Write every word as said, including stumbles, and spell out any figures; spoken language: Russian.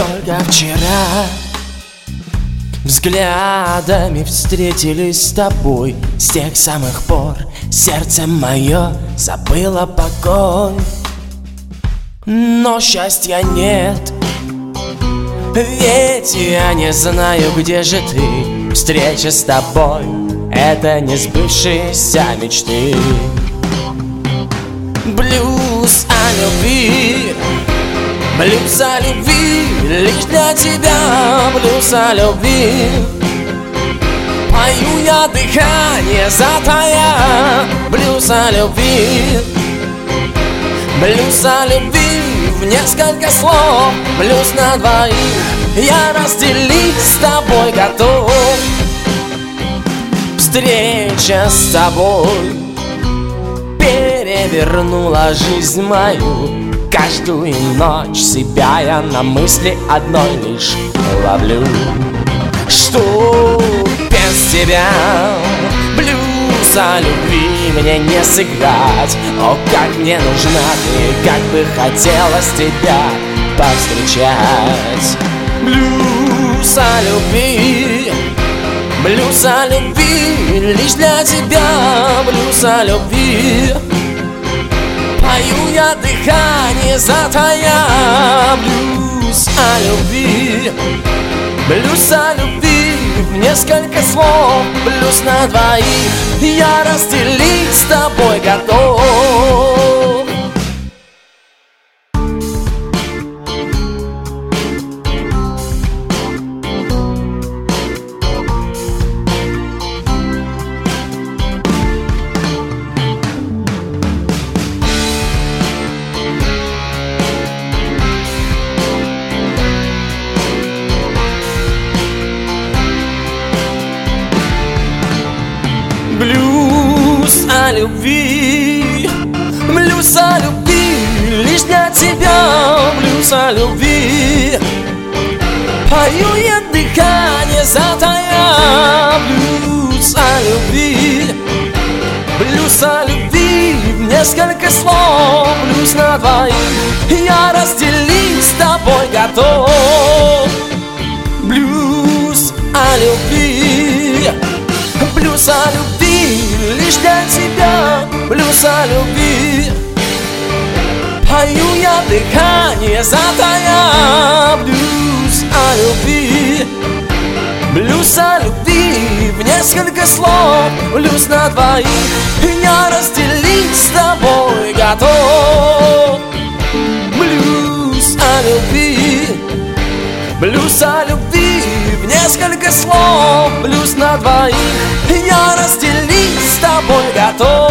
Только вчера взглядами встретились с тобой. С тех самых пор сердце мое забыло покой. Но счастья нет, ведь я не знаю, где же ты. Встреча с тобой — это не сбывшиеся мечты. Блюз о любви, блюз о любви, лишь для тебя. Блюз о любви, пою я дыхание затая. Блюз о любви, блюз о любви в несколько слов. Блюз на двоих я разделить с тобой готов. Встреча с тобой перевернула жизнь мою. Каждую ночь себя я на мысли одной лишь ловлю. Что без тебя блюз о любви мне не сыграть. О, как мне нужна ты, как бы хотелось тебя повстречать. Блюз о любви, блюз о любви, лишь для тебя. Блюз о любви, пою я дыхание затая. Блюз о любви, блюз о любви в несколько слов. Блюз на двоих я разделить с тобой готов. Блюз о любви, блюз о любви, лишь для тебя. Блюз о любви, пою я дыхание затая. Блюз о любви, блюз о любви в несколько слов. Блюз на двоих я разделить с тобой готов. Блюз о любви, блюз о любви, лишь для тебя. Блюз о любви, пою я дыхание затая. Блюз о любви, блюз о любви в несколько слов. Блюз на двоих я разделить с тобой готов. Блюз о любви, блюз о любви в несколько слов. Блюз на двоих я разделить с тобой готов.